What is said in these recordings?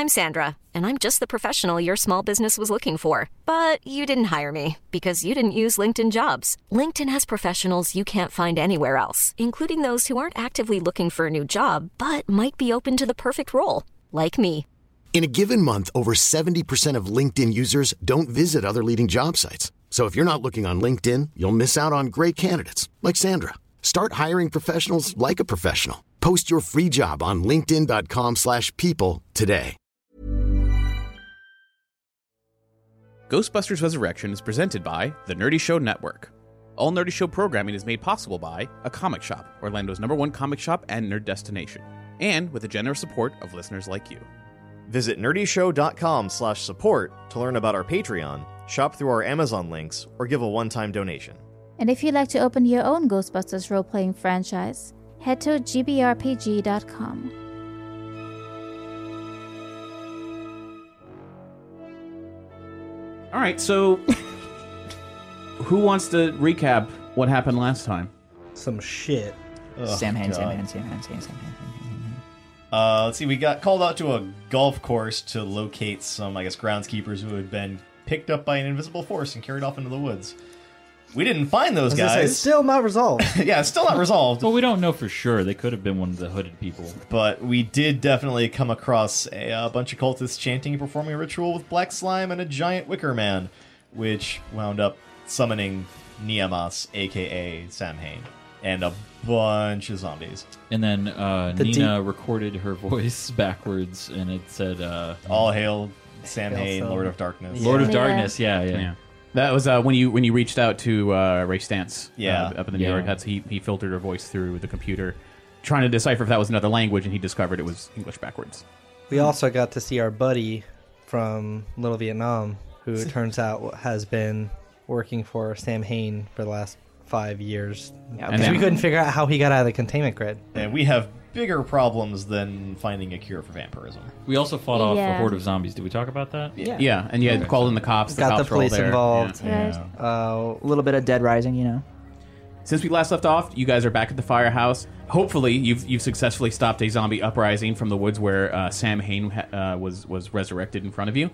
I'm Sandra, and I'm just the professional your small business was looking for. But you didn't hire me because you didn't use LinkedIn Jobs. LinkedIn has professionals you can't find anywhere else, including those who aren't actively looking for a new job, but might be open to the perfect role, like me. In a given month, over 70% of LinkedIn users don't visit other leading job sites. So if you're not looking on LinkedIn, you'll miss out on great candidates like Sandra. Start hiring professionals like a professional. Post your free job on linkedin.com/people today. Ghostbusters Resurrection is presented by the Nerdy Show Network. All Nerdy Show programming is made possible by A Comic Shop, Orlando's #1 comic shop and nerd destination, and with the generous support of listeners like you. Visit nerdyshow.com/support to learn about our Patreon, shop through our Amazon links, or give a one-time donation. And if you'd like to open your own Ghostbusters role-playing franchise, head to gbrpg.com. All right, so who wants to recap what happened last time? Some shit. Sam Hain. Let's see, we got called out to a golf course to locate some, groundskeepers who had been picked up by an invisible force and carried off into the woods. We didn't find those guys. It's still not resolved. Yeah, it's still not resolved. Well, we don't know for sure. They could have been one of the hooded people. But we did definitely come across a bunch of cultists chanting and performing a ritual with black slime and a giant wicker man, which wound up summoning Niyamas, a.k.a. Sam Hain, and a bunch of zombies. And then Nina recorded her voice backwards, and it said... All hail Sam Hain, Lord of Darkness. Yeah. Lord of Darkness, yeah. That was when you reached out to Ray Stantz up in the New York. That's he filtered her voice through the computer, trying to decipher if that was another language, and he discovered it was English backwards. We also got to see our buddy from Little Vietnam, who it turns out has been working for Sam Hain for the last 5 years. Yeah, because we couldn't figure out how he got out of the containment grid. And we have bigger problems than finding a cure for vampirism. We also fought off a horde of zombies. Did we talk about that? Yeah, and you had called in the cops. Got the police involved. A little bit of Dead Rising, you know. Since we last left off, you guys are back at the firehouse. Hopefully, you've successfully stopped a zombie uprising from the woods where Sam Hain was resurrected in front of you,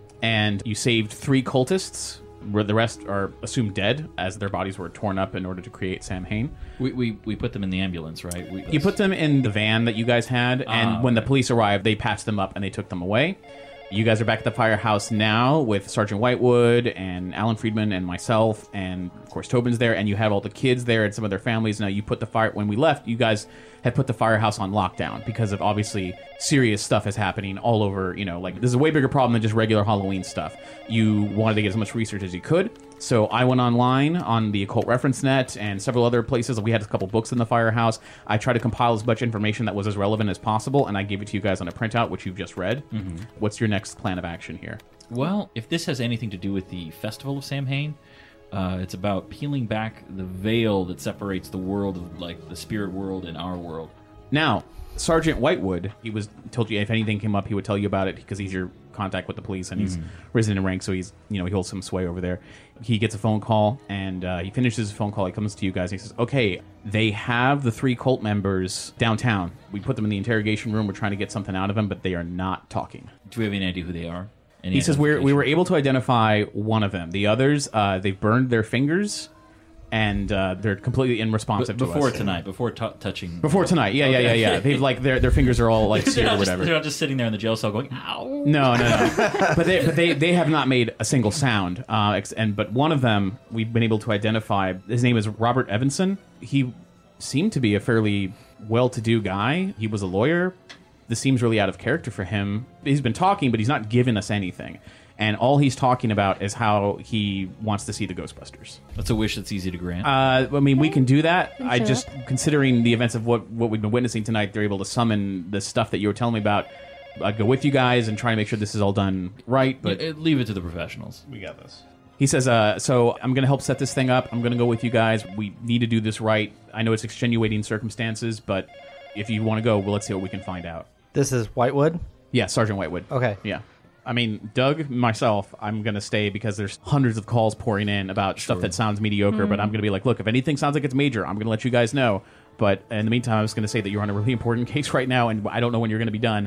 and you saved 3 cultists. Where the rest are assumed dead, as their bodies were torn up in order to create Sam Hain. We put them in the ambulance, right? You put them in the van that you guys had, and when the police arrived, they patched them up and they took them away. You guys are back at the firehouse now with Sergeant Whitewood and Alan Friedman and myself, and of course Tobin's there, and you have all the kids there and some of their families. Now you put the fire. When we left, you guys had put the firehouse on lockdown because of obviously serious stuff is happening all over. This is a way bigger problem than just regular Halloween stuff. You wanted to get as much research as you could. So I went online on the Occult Reference Net and several other places. We had a couple books in the firehouse. I tried to compile as much information that was as relevant as possible, and I gave it to you guys on a printout, which you've just read. Mm-hmm. What's your next plan of action here? Well, if this has anything to do with the Festival of Sam Hain, it's about peeling back the veil that separates the world of, the spirit world and our world. Now, Sergeant Whitewood, he told you if anything came up, he would tell you about it because he's your contact with the police and he's risen in rank, so he's he holds some sway over there. He gets a phone call and he finishes his phone call. He comes to you guys and he says, "Okay, they have the 3 cult members downtown. We put them in the interrogation room. We're trying to get something out of them, but they are not talking." Do we have any idea who they are? He says we were able to identify one of them. The others, they've burned their fingers. And they're completely unresponsive to us. Before tonight, before touching... Before tonight, yeah. They've their fingers are all seared or whatever. They're not just sitting there in the jail cell going, ow. No. But they have not made a single sound. But one of them we've been able to identify. His name is Robert Evanson. He seemed to be a fairly well-to-do guy. He was a lawyer. This seems really out of character for him. He's been talking, but he's not given us anything. And all he's talking about is how he wants to see the Ghostbusters. That's a wish that's easy to grant. We can do that. I just, considering the events of what we've been witnessing tonight, they're able to summon the stuff that you were telling me about. I'd go with you guys and try to make sure this is all done right. But leave it to the professionals. We got this. He says, so I'm going to help set this thing up. I'm going to go with you guys. We need to do this right. I know it's extenuating circumstances, but if you want to go, well, let's see what we can find out. This is Whitewood? Yeah, Sergeant Whitewood. Okay. Yeah. I mean, Doug, myself, I'm going to stay because there's hundreds of calls pouring in about stuff that sounds mediocre, but I'm going to be like, look, if anything sounds like it's major, I'm going to let you guys know. But in the meantime, I was going to say that you're on a really important case right now, and I don't know when you're going to be done.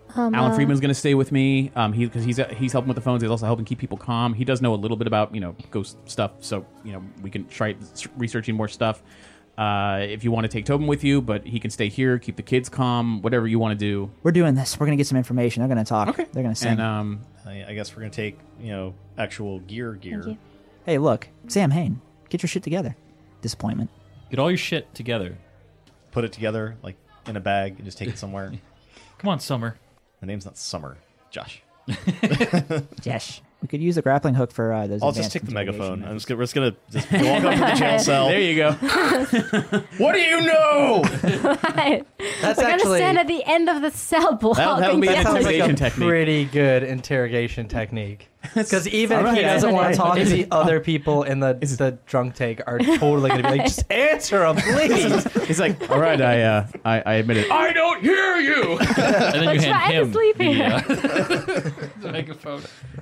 Alan Friedman's going to stay with me. Because he's helping with the phones. He's also helping keep people calm. He does know a little bit about ghost stuff, so we can try researching more stuff. If you want to take Tobin with you, but he can stay here, keep the kids calm, whatever you want to do. We're doing this. We're going to get some information. They're going to talk. Okay. They're going to sing. And I guess we're gonna take actual gear. Hey, look, Sam Hain, get your shit together. Disappointment. Get all your shit together. Put it together like in a bag and just take it somewhere. Come on, Summer. My name's not Summer, Josh. Josh. We could use a grappling hook for those. I'll just take the megaphone. We're just gonna walk up to the jail cell. There you go. What do you know? Right. That's We're actually gonna stand at the end of the cell block. That'll be an that sounds like intimidation a technique. pretty good interrogation technique. Because even if All he right, doesn't want to talk, Is the it- other people in the drunk take are totally going to be like, just answer him, please. He's like, all right, I admit it. I don't hear you. And then you hand trying to him sleep the, here. the megaphone.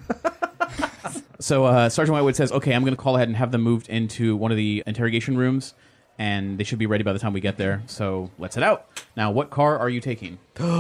So Sergeant Whitewood says, okay, I'm going to call ahead and have them moved into one of the interrogation rooms, and they should be ready by the time we get there. So let's head out. Now, what car are you taking?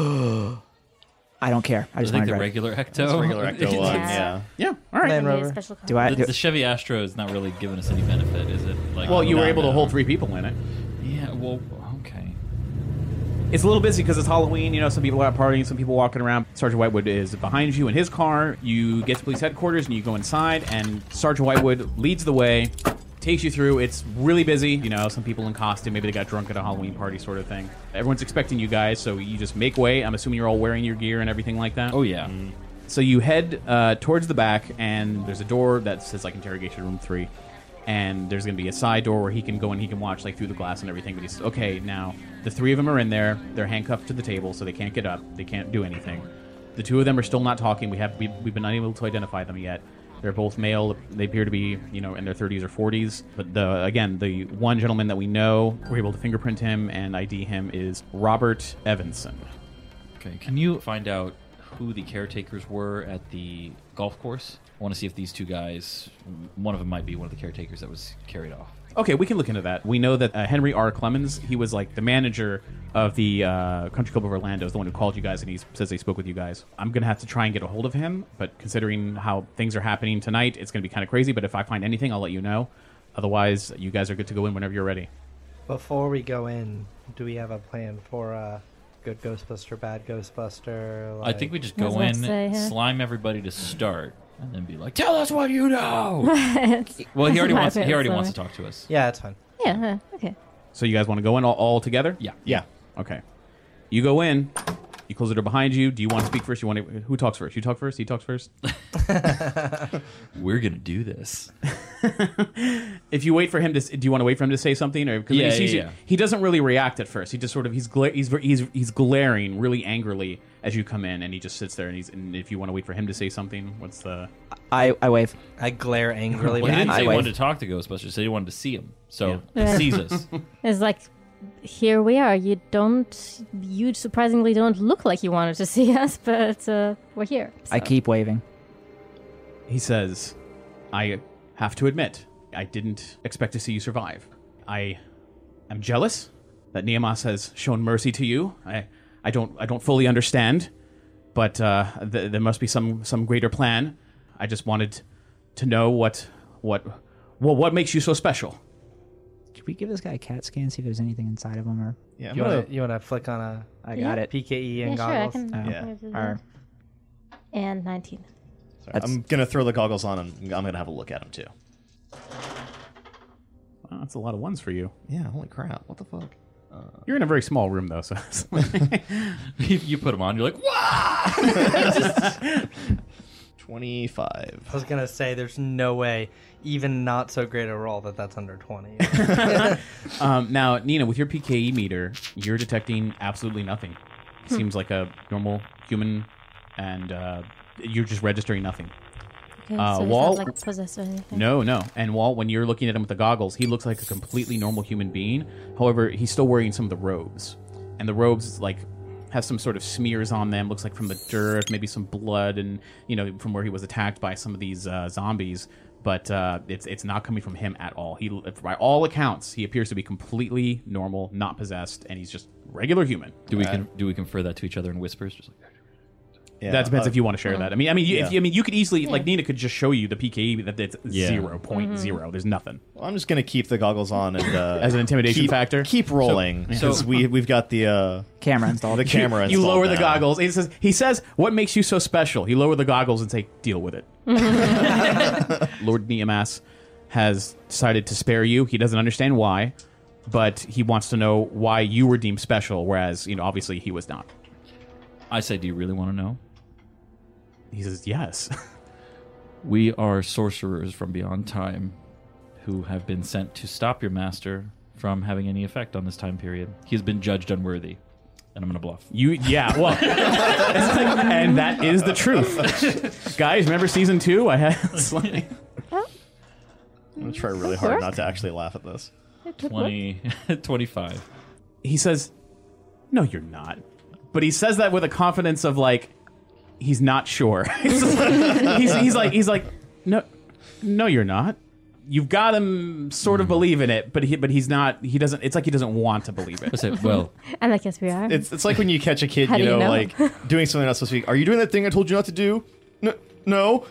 I don't care. I I just think want to the drive. regular Ecto. That's regular Ecto one, yeah. Yeah, all right. Land Maybe a Rover. special car. Do I? The Chevy Astro is not really giving us any benefit, is it? Like, Well, you were no, able to no. hold 3 people in it. Yeah, well, okay. It's a little busy because it's Halloween. Some people are out partying, some people walking around. Sergeant Whitewood is behind you in his car. You get to police headquarters and you go inside, and Sergeant Whitewood leads the way, takes you through. It's really busy. Some people in costume. Maybe they got drunk at a Halloween party sort of thing. Everyone's expecting you guys, so you just make way. I'm assuming you're all wearing your gear and everything like that. Oh, yeah. So you head towards the back, and there's a door that says like interrogation room 3, and there's going to be a side door where he can go and he can watch like through the glass and everything. But he says, okay, now the 3 of them are in there. They're handcuffed to the table, so they can't get up. They can't do anything. The 2 of them are still not talking. We've been unable to identify them yet. They're both male. They appear to be in their 30s or 40s. But the one gentleman that we know, we're able to fingerprint him and ID him, is Robert Evanson. Okay, can you find out who the caretakers were at the golf course? I want to see if these 2 guys, one of them might be one of the caretakers that was carried off. Okay, we can look into that. We know that Henry R. Clemens, he was like the manager of the Country Club of Orlando, is the one who called you guys, and he says they spoke with you guys. I'm going to have to try and get a hold of him, but considering how things are happening tonight, it's going to be kind of crazy, but if I find anything, I'll let you know. Otherwise, you guys are good to go in whenever you're ready. Before we go in, do we have a plan for good Ghostbuster, bad Ghostbuster? I think we just I was go about in, to say, yeah. slime everybody to start, and then be like, "Tell us what you know." Well, he already My wants. He favorite already song. wants to talk to us. Yeah, it's fine. Yeah, okay. So you guys want to go in all together? Yeah. Okay. You go in. You close the door behind you. Do you want to speak first? Who talks first? You talk first? He talks first? We're gonna do this. If you wait for him to, do you want to wait for him to say something, or because Yeah, he sees yeah. you, he doesn't really react at first. He just sort of he's glaring really angrily as you come in, and he just sits there. And if you want to wait for him to say something, what's the? I wave. I glare angrily. Well, he didn't I say he wave. wanted to talk to Ghostbusters. He said he wanted to see him. So Yeah. he sees us. It's like, here we are. You surprisingly don't look like you wanted to see us, but we're here. I so. keep waving. He says, "I have to admit, I didn't expect to see you survive. I am jealous that Niamas has shown mercy to you. I don't fully understand, but there must be some greater plan. I just wanted to know what makes you so special." Should we give this guy a CAT scan, see if there's anything inside of him? Or Yeah, You want to flick on a I got it. PKE Yeah, and sure, I goggles? can. Oh. Yeah. do Or- that. And 19. Sorry, I'm gonna throw the goggles on and I'm gonna have a look at them too. Well, that's a lot of ones for you. Yeah, holy crap! What the fuck? You're in a very small room though, so it's like, You put him on. You're like, "What?" 25. I was going to say, there's no way, even not so great a roll, that's under 20. now, Nina, with your PKE meter, you're detecting absolutely nothing. Seems like a normal human, and you're just registering nothing. Okay, so he's Walt- not like possessed or anything. No. And Walt, when you're looking at him with the goggles, he looks like a completely normal human being. However, he's still wearing some of the robes, and the robes have some sort of smears on them. Looks like from the dirt, maybe some blood, and from where he was attacked by some of these zombies. But it's not coming from him at all. He, by all accounts, he appears to be completely normal, not possessed, and he's just regular human. Do we confer that to each other in whispers? Just like, Yeah, that depends if you want to share that. I mean, yeah. you could easily like Nina could just show you the PKE that it's 0.0. There's nothing. Well, I'm just gonna keep the goggles on and as an intimidation factor. Keep rolling because we've got the camera installed. The camera. You lower the now. goggles. He says, "What makes you so special?" You lower the goggles and say, "Deal with it." Lord Niamas has decided to spare you. He doesn't understand why, but he wants to know why you were deemed special, whereas obviously he was not. I say, do you really want to know? He says, yes. We are sorcerers from beyond time who have been sent to stop your master from having any effect on this time period. He has been judged unworthy. And I'm going to bluff. And that is the truth. Guys, remember season 2? I had I'm going to try really hard not to actually laugh at this. 25. He says, no, you're not. But he says that with a confidence of like, he's not sure. he's like, no, you're not. You've got him sort of believe in it, but he's not. He doesn't. It's like he doesn't want to believe it. Well, and I guess we are. It's like when you catch a kid, How do you know? like doing something not supposed to be. Are you doing that thing I told you not to do? No.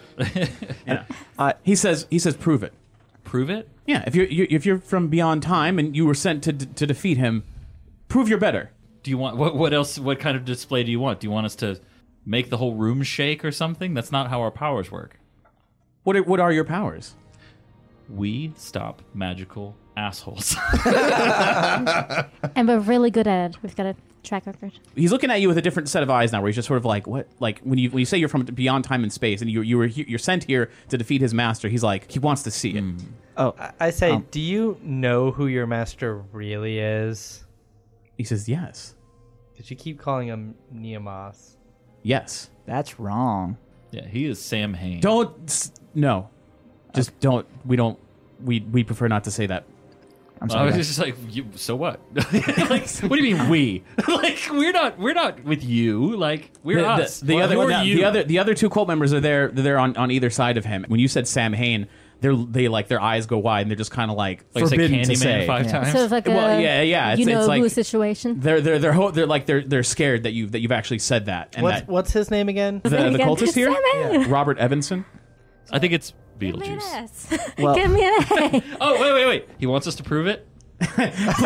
He says, prove it. Prove it? Yeah. If you're from beyond time and you were sent to defeat him, prove you're better. Do you want what else? What kind of display do you want? Do you want us to make the whole room shake or something? That's not how our powers work. What are your powers? We stop magical assholes. And we're really good at it. We've got a track record. He's looking at you with a different set of eyes now, where he's just sort of like, what? Like when you say you're from beyond time and space, and you're sent here to defeat his master. He's like, he wants to see it. Oh, I say, do you know who your master really is? He says, yes. Did you keep calling him Niamas? Yes. That's wrong. Yeah, he is Sam Hain. No. Just don't. We prefer not to say that. I'm sorry. I was just like, so what? Like, what do you mean we? Like, we're not with you. Like, we're us. The other two cult members are there. They're on either side of him. When you said Sam Hain, they like their eyes go wide and they're just kind of like forbidden to say. 5 times. Sort of like it's like who situation. They're scared that you've actually said that. And What's his name again? The cultist here, Yeah. Robert Evanson. I think it's Give me an Beetlejuice. S. Well- Give me an A. Oh, wait. He wants us to prove it? Please don't do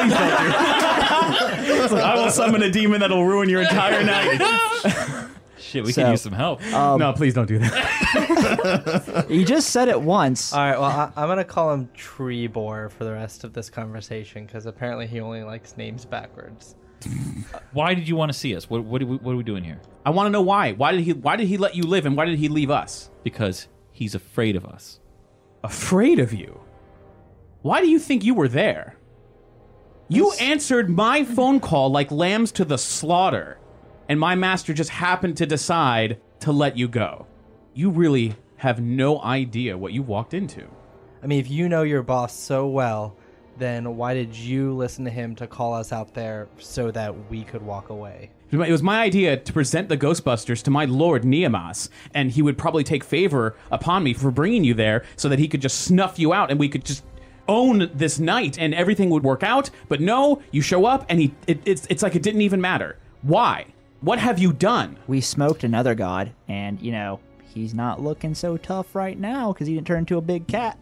it. I will summon a demon that'll ruin your entire night. Shit, we could use some help. No, please don't do that. You just said it once. All right, well, I'm going to call him Treebor for the rest of this conversation, because apparently he only likes names backwards. Why did you want to see us? What are we doing here? I want to know why. Why did he let you live, and why did he leave us? Because he's afraid of us. Afraid of you? Why do you think you were there? You answered my phone call like lambs to the slaughter, and my master just happened to decide to let you go. You really have no idea what you walked into. I mean, if you know your boss so well, then why did you listen to him to call us out there so that we could walk away? It was my idea to present the Ghostbusters to my lord Niamas, and he would probably take favor upon me for bringing you there so that he could just snuff you out and we could just own this night and everything would work out. But no, you show up and it's like it didn't even matter. Why? What have you done? We smoked another god, and, he's not looking so tough right now because he didn't turn into a big cat.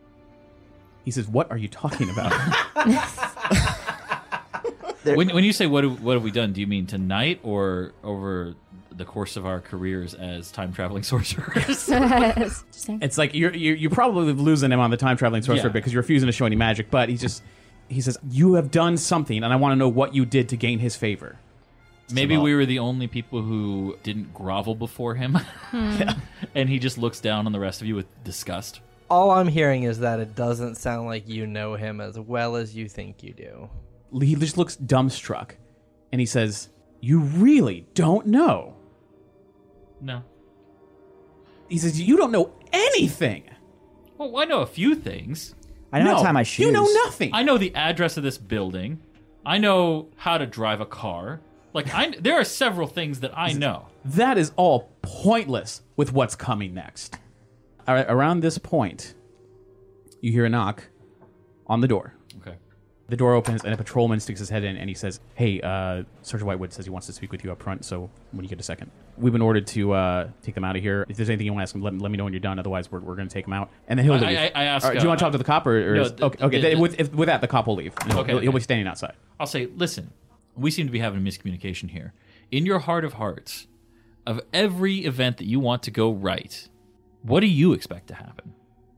He says, what are you talking about? When you say what have we done, do you mean tonight or over the course of our careers as time-traveling sorcerers? It's like you're probably losing him on the time-traveling sorcerer because you're refusing to show any magic, but he says, you have done something, and I want to know what you did to gain his favor. Maybe we were the only people who didn't grovel before him. And he just looks down on the rest of you with disgust. All I'm hearing is that it doesn't sound like you know him as well as you think you do. He just looks dumbstruck, and he says, you really don't know? No. He says, you don't know anything. Well, I know a few things. I know how to tie my shoes. You know nothing. I know the address of this building. I know how to drive a car. Like, there are several things that I know. That is all pointless with what's coming next. All right, around this point, you hear a knock on the door. Okay. The door opens, and a patrolman sticks his head in, and he says, "Hey, Sergeant Whitewood says he wants to speak with you up front, so when you get a second. We've been ordered to take them out of here. If there's anything you want to ask him, let me know when you're done. Otherwise, we're going to take them out." And then he'll leave. I ask, do you want to talk to the cop? With that, the cop will leave. He'll be standing outside. I'll say, listen, we seem to be having a miscommunication here. In your heart of hearts, of every event that you want to go right, what do you expect to happen?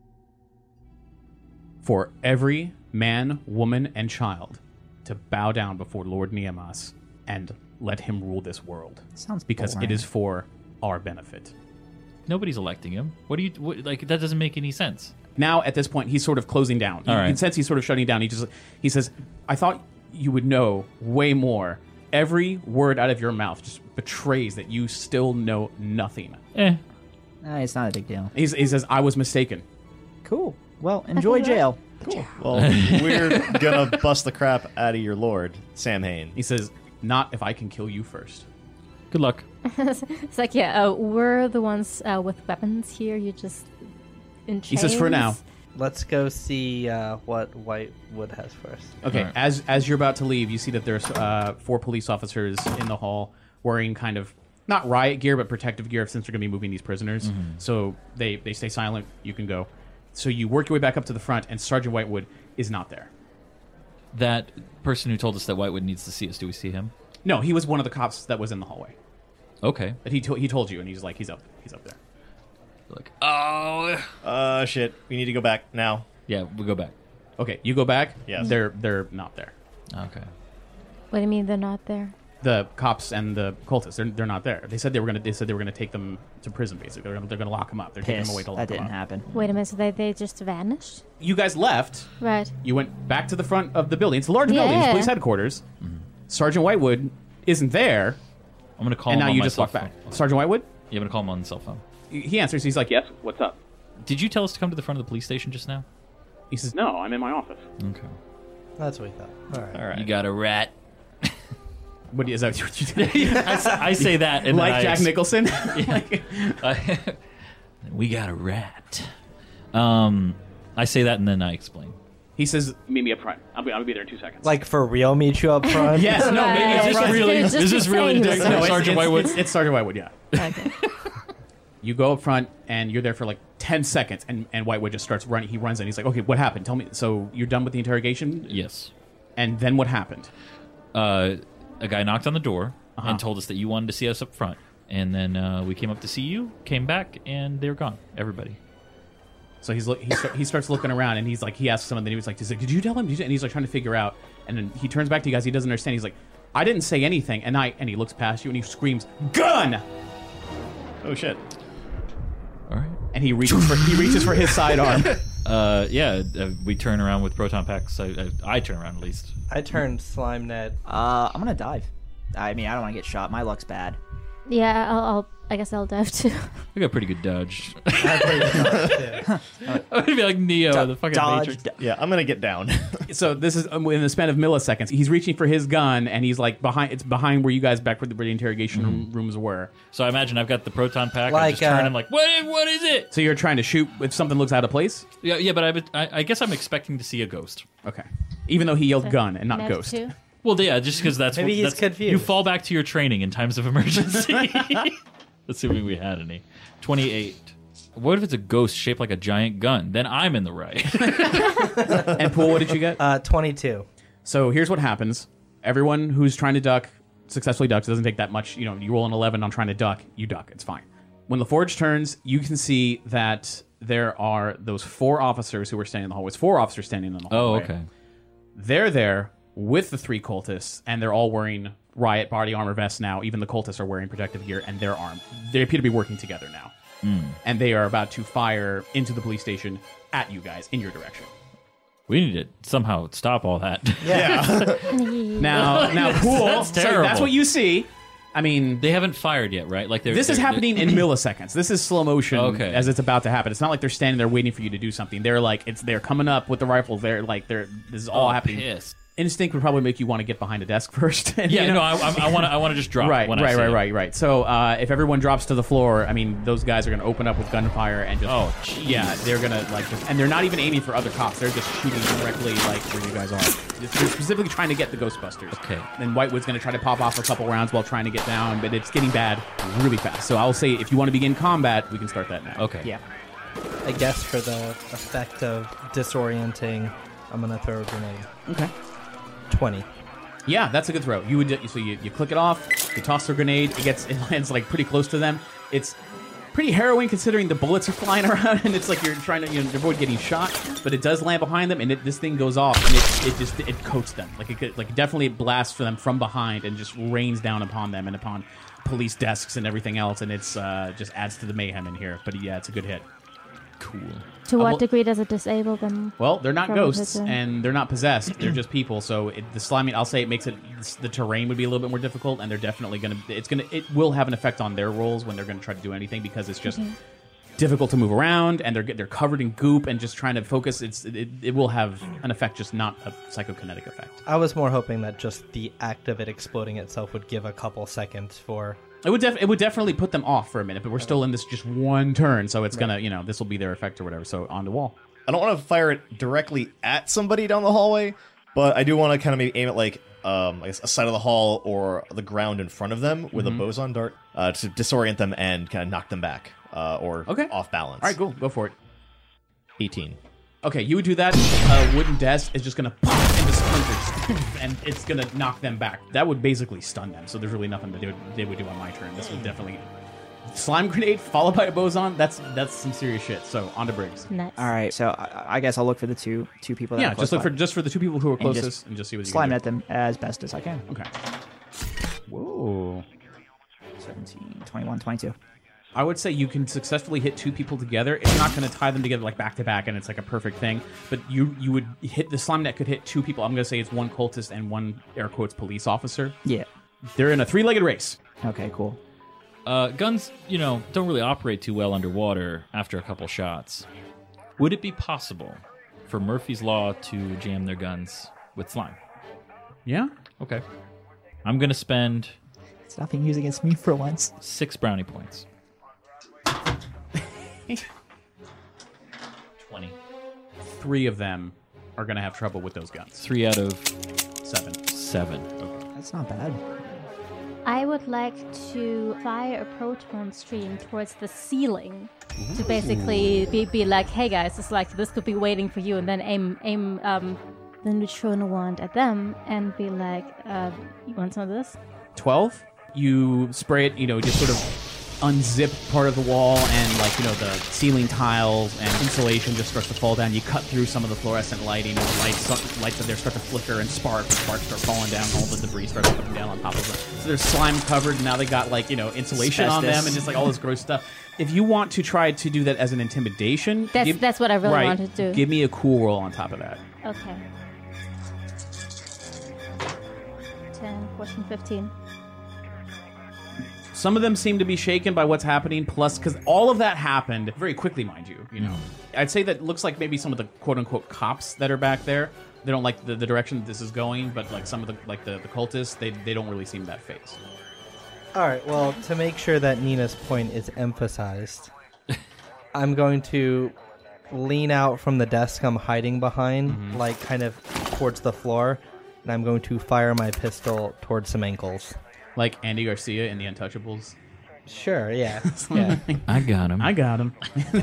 For every man, woman, and child to bow down before Lord Niamas and let him rule this world. Sounds because boring. it is for our benefit. Nobody's electing him. Like, that doesn't make any sense. Now, at this point, he's sort of closing down. You can sense he's sort of shutting down. He says, "I thought you would know way more. Every word out of your mouth just betrays that you still know nothing." It's not a big deal. He says, "I was mistaken." Cool. Well, enjoy jail. Cool. Well, we're gonna bust the crap out of your lord, Samhain. He says, "Not if I can kill you first." Good luck. It's like, we're the ones with weapons here. You're just in chains. He says, "For now." Let's go see what Whitewood has first. Okay, as you're about to leave, you see that there's 4 police officers in the hall wearing kind of, not riot gear, but protective gear since they're going to be moving these prisoners. So they stay silent. You can go. So you work your way back up to the front, and Sergeant Whitewood is not there. That person who told us that Whitewood needs to see us, do we see him? No, he was one of the cops that was in the hallway. Okay. But he told you, and he's like, he's up there. Like, oh, shit. We need to go back now. Yeah, we go back. Okay, you go back. Yes. They're not there. Okay. What do you mean they're not there? The cops and the cultists, they're not there. They said they were gonna take them to prison. Basically, they're gonna lock them up. They're taking them away to lock That them didn't up. happen. Wait a minute, so they just vanished? You guys left. Right. You went back to the front of the building. It's a large building. It's police headquarters. Sergeant Whitewood isn't there. I'm gonna call and him now on you my just cell walk phone. back. Sergeant Whitewood? Yeah, I'm gonna call him on the cell phone. He answers. He's like, "Yes, what's up?" Did you tell us to come to the front of the police station just now? He says, "No, I'm in my office." Okay. That's what we thought. All right. You got a rat. Is that what you did? I say that and like Jack Nicholson. We got a rat. I say that and then I explain. He says, "Meet me up front. I'll be there in 2 seconds." Like, for real, meet you up front? Yes. No. Right. Is this really? No, Sergeant Whitewood? It's Sergeant Whitewood. Yeah. Okay. You go up front and you're there for like 10 seconds, and Whitewood just starts running. He runs in. He's like, "Okay, what happened? Tell me." So you're done with the interrogation? Yes. And then what happened? A guy knocked on the door and told us that you wanted to see us up front. And then we came up to see you, came back, and they were gone. Everybody. So he starts looking around, and he asks someone, then he was like, "Did you tell him?" And he's like trying to figure out. And then he turns back to you guys. He doesn't understand. He's like, "I didn't say anything." And he looks past you and he screams, "Gun!" Oh shit! All right. And he reaches for his sidearm. We turn around with proton packs. I turn around at least. I turned slime net. I'm gonna dive. I mean, I don't want to get shot. My luck's bad. Yeah, I guess I'll dive too. We got pretty good dodge. I I'm gonna be like Neo, the fucking Matrix. Yeah, I'm gonna get down. So this is in the span of milliseconds. He's reaching for his gun, and he's like behind. It's behind where you guys back where the interrogation rooms were. So I imagine I've got the proton pack. Like, I just turn. I'm like, what is it? So you're trying to shoot if something looks out of place. Yeah, but I guess I'm expecting to see a ghost. Okay, even though he yelled "gun" and not Nav "ghost." 2? Well, yeah, just because that's Maybe he's that's, confused. You fall back to your training in times of emergency. Assuming we had any. 28. What if it's a ghost shaped like a giant gun? Then I'm in the right. And Pool, what did you get? 22. So here's what happens. Everyone who's trying to duck successfully ducks. It doesn't take that much. You roll an 11 on trying to duck, you duck. It's fine. When LaForge turns, you can see that there are those 4 officers who were standing in the hallway. It's 4 officers standing in the hallway. Oh, okay. They're there with the 3 cultists, and they're all wearing riot body armor vests now. Even the cultists are wearing protective gear, and they're armed. They appear to be working together now. And they are about to fire into the police station at you guys in your direction. We need to somehow stop all that. Now, Pool, That's so terrible. that's what you see. I mean, They haven't fired yet, right? Like this is happening in milliseconds. This is slow motion Okay. as it's about to happen. It's not like they're standing there waiting for you to do something. They're like, they're coming up with the rifles. They're like, this is all happening. Pissed. instinct would probably make you want to get behind a desk first. And, Yeah, you know? no, I want to just drop. when I see it. Right. So if everyone drops to the floor, I mean, those guys are going to open up with gunfire and just yeah, they're going to like just, and they're not even aiming for other cops. They're just shooting directly like where you guys are. They're specifically trying to get the Ghostbusters. Okay. And Whitewood's going to try to pop off a couple rounds while trying to get down, but it's getting bad really fast. So I'll say if you want to begin combat, we can start that now. Okay. Yeah. I guess for the effect of disorienting, I'm gonna throw a grenade. Okay. 20. Yeah, that's a good throw. You would so you click it off, you toss the grenade, it lands like pretty close to them. It's pretty harrowing considering the bullets are flying around and it's like you're trying to avoid getting shot, but it does land behind them and this thing goes off and it coats them. Like definitely blasts for them from behind and just rains down upon them and upon police desks and everything else, and it's just adds to the mayhem in here. But yeah, it's a good hit. Cool. To what degree does it disable them? Well, they're not from ghosts, the- and they're not possessed. They're just people. So the slimy, I'll say it makes it the terrain would be a little bit more difficult, and they're definitely it will have an effect on their rolls when they're gonna try to do anything because it's just difficult to move around, and they're covered in goop and just trying to focus. It will have an effect, just not a psychokinetic effect. I was more hoping that just the act of it exploding itself would give a couple seconds for. It would definitely put them off for a minute, but we're still in this just one turn, so it's gonna this will be their effect or whatever. So on the wall. I don't want to fire it directly at somebody down the hallway, but I do want to kind of maybe aim it like I guess a side of the hall or the ground in front of them with a boson dart to disorient them and kind of knock them back or off balance. All right, cool, go for it. 18. Okay, you would do that. A wooden desk is just going to pop into splinters, and it's going to knock them back. That would basically stun them, so there's really nothing that they would do on my turn. This would definitely... Slime grenade followed by a boson, that's some serious shit. So, on to Briggs. Nice. All right, so I guess I'll look for the two people that Yeah, are close just for the two people who are and closest, and just see what you slime can at them as best as I can. do. Okay. Whoa. 17, 21, 22. I would say you can successfully hit two people together. It's not going to tie them together like back to back, and it's like a perfect thing. But you would hit the slime net could hit two people. I'm going to say it's one cultist and one air quotes police officer. Yeah. They're in a 3-legged race. Okay, cool. Guns, don't really operate too well underwater after a couple shots. Would it be possible for Murphy's Law to jam their guns with slime? Yeah. Okay. I'm going to spend It's not being used against me for once. 6 brownie points. 20. 3 of them are going to have trouble with those guns. 3 out of 7. Okay. That's not bad. I would like to fire a proton stream towards the ceiling to basically be like, hey guys, it's like this could be waiting for you, and then aim the neutrino wand at them and be like, you want some of this? 12. You spray it, just sort of unzip part of the wall, and the ceiling tiles and insulation just starts to fall down. You cut through some of the fluorescent lighting, and the lights there start to flicker and sparks start falling down, all the debris starts coming down on top of them. So there's slime covered, and now they got insulation on them and just all this gross stuff. If you want to try to do that as an intimidation, That's what I really want to do. Give me a cool roll on top of that. Okay. 10, 14, 15. Some of them seem to be shaken by what's happening, plus, because all of that happened very quickly, mind you. I'd say that looks like maybe some of the quote-unquote cops that are back there, they don't like the direction that this is going, but some of the cultists, they don't really seem that phased. All right, well, to make sure that Nina's point is emphasized, I'm going to lean out from the desk I'm hiding behind, kind of towards the floor, and I'm going to fire my pistol towards some ankles. Like Andy Garcia in The Untouchables. Sure, yeah. Yeah. I got him. I got him.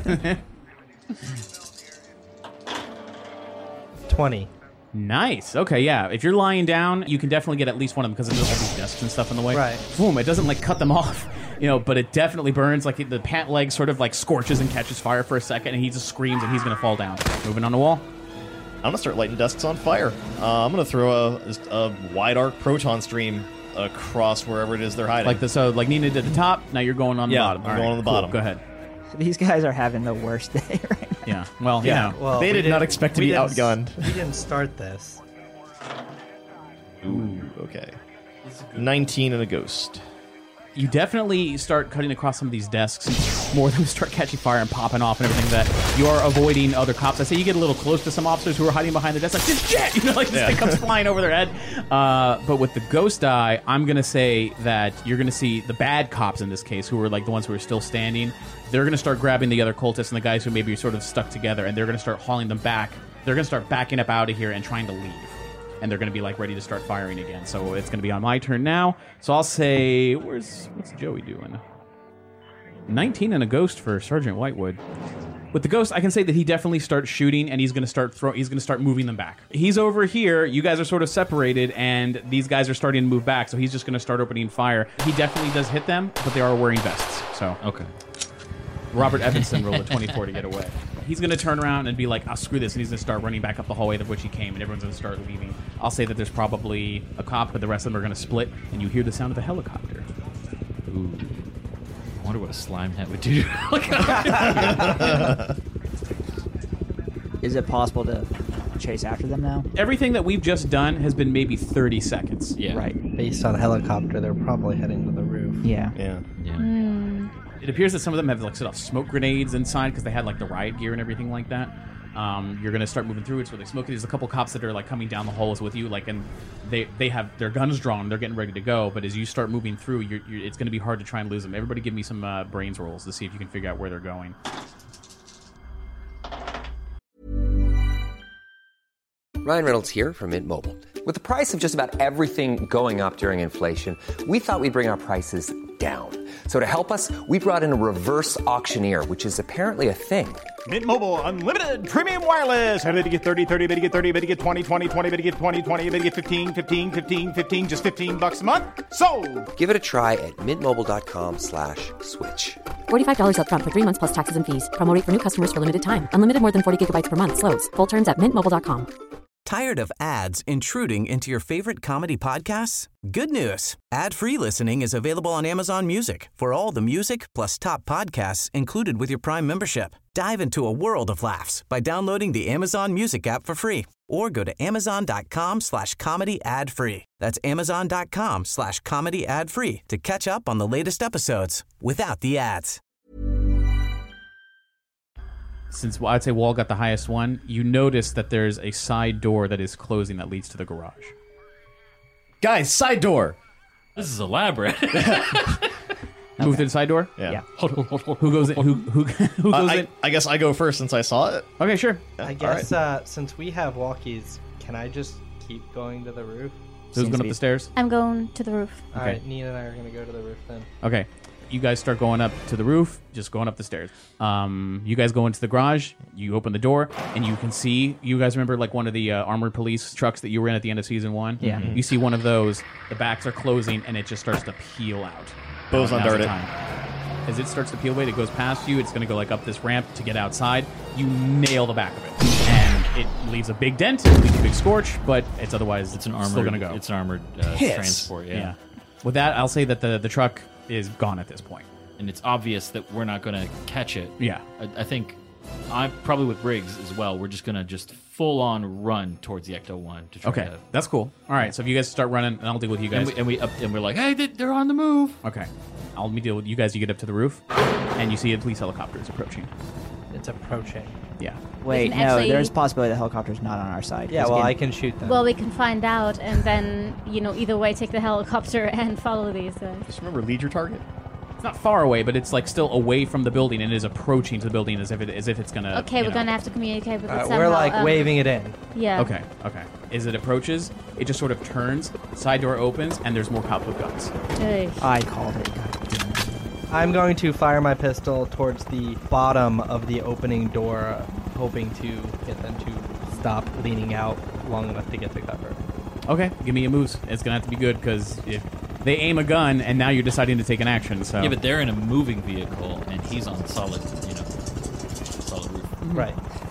20. Nice. Okay, yeah. If you're lying down, you can definitely get at least one of them because there's all these desks and stuff in the way. Right. Boom. It doesn't cut them off, but it definitely burns. Like the pant leg sort of scorches and catches fire for a second, and he just screams and he's going to fall down. Moving on the wall. I'm going to start lighting desks on fire. I'm going to throw a wide arc proton stream across wherever it is they're hiding. Like Nina did the top, now you're going on the bottom. I'm going on the bottom. Go ahead. These guys are having the worst day right now. Yeah. Well, Well, they did not expect to be didn't- outgunned. We didn't start this. Ooh, okay. 19 and a ghost. You definitely start cutting across some of these desks. More of them start catching fire and popping off and everything. That you are avoiding other cops. I say you get a little close to some officers who are hiding behind the desk, like this jet, this thing comes flying over their head. But with the ghost eye, I'm gonna say that you're gonna see the bad cops in this case, who are like the ones who are still standing. They're gonna start grabbing the other cultists and the guys who maybe are sort of stuck together, and they're gonna start hauling them back. They're gonna start backing up out of here and trying to leave. And they're going to be like ready to start firing again. So it's going to be on my turn now. So I'll say, what's Joey doing? 19 and a ghost for Sergeant Whitewood. With the ghost, I can say that he definitely starts shooting, and he's going to start moving them back. He's over here. You guys are sort of separated, and these guys are starting to move back. So he's just going to start opening fire. He definitely does hit them, but they are wearing vests. So okay. Robert Evanson rolled a 24 to get away. He's going to turn around and be like, "I'll screw this," and he's going to start running back up the hallway of which he came, and everyone's going to start leaving. I'll say that there's probably a cop, but the rest of them are going to split, and you hear the sound of a helicopter. Ooh. I wonder what a slime head would do. Is it possible to chase after them now? Everything that we've just done has been maybe 30 seconds. Yeah. Right. Based on helicopter, they're probably heading to the roof. Yeah. Yeah. It appears that some of them have like set off smoke grenades inside because they had like the riot gear and everything like that. You're gonna start moving through. It's really smoky. There's a couple cops that are like coming down the halls with you, like, and they have their guns drawn. They're getting ready to go. But as you start moving through, it's gonna be hard to try and lose them. Everybody, give me some brains rolls to see if you can figure out where they're going. Ryan Reynolds here from Mint Mobile. With the price of just about everything going up during inflation, we thought we'd bring our prices down. So to help us, we brought in a reverse auctioneer, which is apparently a thing. Mint Mobile Unlimited Premium Wireless. How to get 30, 30, bit to get 30, bit to get 20, 20, 20, bit to get 20, 20, bit to get 15, 15, 15, 15, just $15 a month? Sold! Give it a try at mintmobile.com/switch. $45 up front for 3 months plus taxes and fees. Promo rate for new customers for limited time. Unlimited more than 40 gigabytes per month. Slows full terms at mintmobile.com. Tired of ads intruding into your favorite comedy podcasts? Good news. Ad-free listening is available on Amazon Music for all the music plus top podcasts included with your Prime membership. Dive into a world of laughs by downloading the Amazon Music app for free or go to amazon.com/comedy ad-free. That's amazon.com/comedy ad-free to catch up on the latest episodes without the ads. Since I'd say Wall got the highest one, you notice that there's a side door that is closing that leads to the garage. Guys, side door! This is elaborate. Move to the side door? Yeah. Who goes in? Who goes in? I guess I go first since I saw it. Okay, sure. I guess since we have walkies, can I just keep going to the roof? Who's going up the stairs? I'm going to the roof. All right, Nina and I are going to go to the roof then. Okay. You guys start going up to the roof, just going up the stairs. You guys go into the garage, you open the door, and you can see, you guys remember like one of the armored police trucks that you were in at the end of season 1? Yeah. You see one of those, the backs are closing, and it just starts to peel out. Bows on dart it. As it starts to peel away, it goes past you, it's going to go like up this ramp to get outside. You nail the back of it. And it leaves a big dent, it leaves a big scorch, but it's otherwise It's an armored. still going to go. It's an armored transport. Yeah. With that, I'll say that the truck is gone at this point. And it's obvious that we're not going to catch it. Yeah. I think I'm probably with Briggs as well. We're just going to just full on run towards the Ecto-1 to try to... That's cool. All right, so if you guys start running, and I'll deal with you guys. And we're like, hey, they're on the move. Okay. I'll deal with you guys. You get up to the roof, and you see a police helicopter is approaching. It's approaching. Yeah. Wait, Listen, no, actually- there's a possibility the helicopter's not on our side. Yeah, 'cause well, again- I can shoot them. Well, we can find out, and then, either way, take the helicopter and follow these guys. Just remember, lead your target. It's not far away, but it's like still away from the building, and it is approaching to the building as if it's gonna. Okay, we're gonna have to communicate with it somehow. we're like waving it in. Yeah. Okay. As it approaches, it just sort of turns. Side door opens, and there's more cops with guns. Hey. I called it. God damn it. I'm going to fire my pistol towards the bottom of the opening door, hoping to get them to stop leaning out long enough to get to cover. Okay, give me your moves. It's gonna have to be good because if they aim a gun, and now you're deciding to take an action. So Yeah, but they're in a moving vehicle, and he's on solid roof. Right.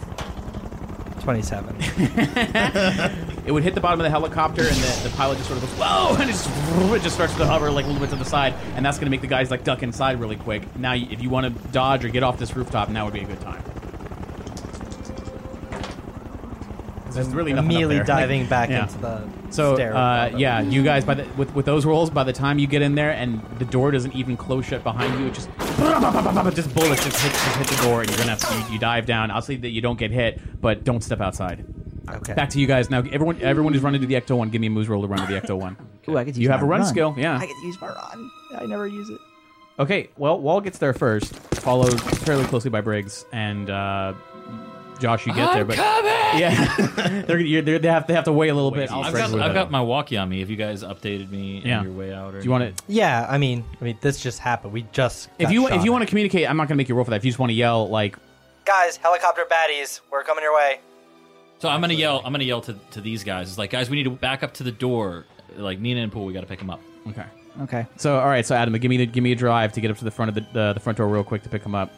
27. it would hit the bottom of the helicopter, and the pilot just sort of goes, whoa, and it just starts to hover like a little bit to the side, and that's going to make the guys like duck inside really quick. Now, if you want to dodge or get off this rooftop, now would be a good time. There's really nothing immediately up there. diving back Yeah. into the So stair. yeah, you guys with those rolls, by the time you get in there and the door doesn't even close shut behind you, it just bullets just hit the door, and you're gonna have to, you dive down. I'll say that you don't get hit, but don't step outside. Okay. Back to you guys now. Everyone is running to the Ecto-1. Give me a moves roll to run to the Ecto-1. Ooh, I could use You have my a run skill, yeah. I could use my run. I never use it. Okay, well, Wall gets there first, followed fairly closely by Briggs, and Josh, you get there, but yeah, they have to wait a little bit. I've got my walkie on me. If you guys updated me on your way out, or do you want to? Yeah, I mean, this just happened. We just If you want to communicate, I'm not going to make you roll for that. If you just want to yell, like, guys, helicopter baddies, we're coming your way. So I'm gonna yell to these guys. It's like, guys, we need to back up to the door. Like Nina and Poole, we got to pick them up. Okay. Okay. So all right, so Adam, give me a drive to get up to the front of the front door real quick to pick them up.